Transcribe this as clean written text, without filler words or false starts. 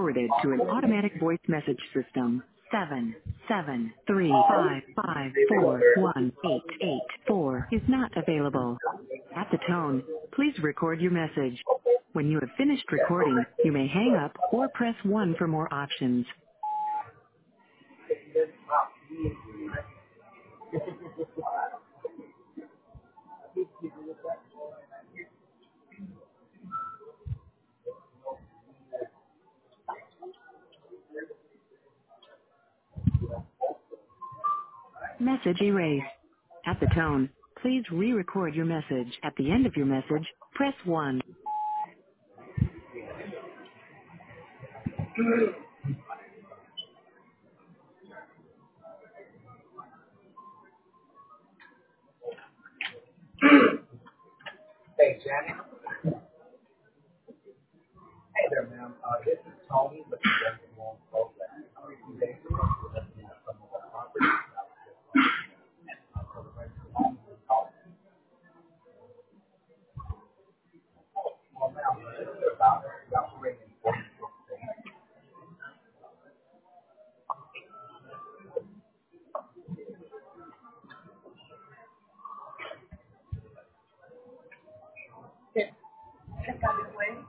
forwarded to an automatic voice message system. 77355418884 is not available. At the tone, please record your message. When you have finished recording, you may hang up or press 1 for more options. Message erased. At the tone, please re-record your message. At the end of your message, press 1. Hey, Janet. Hey there, ma'am. This is Tony with the Jackson Long Program. Basically, we're looking at some of the properties out there for the rest of the home and talk. Well, ma'am, this is about the operating point. Check out this way.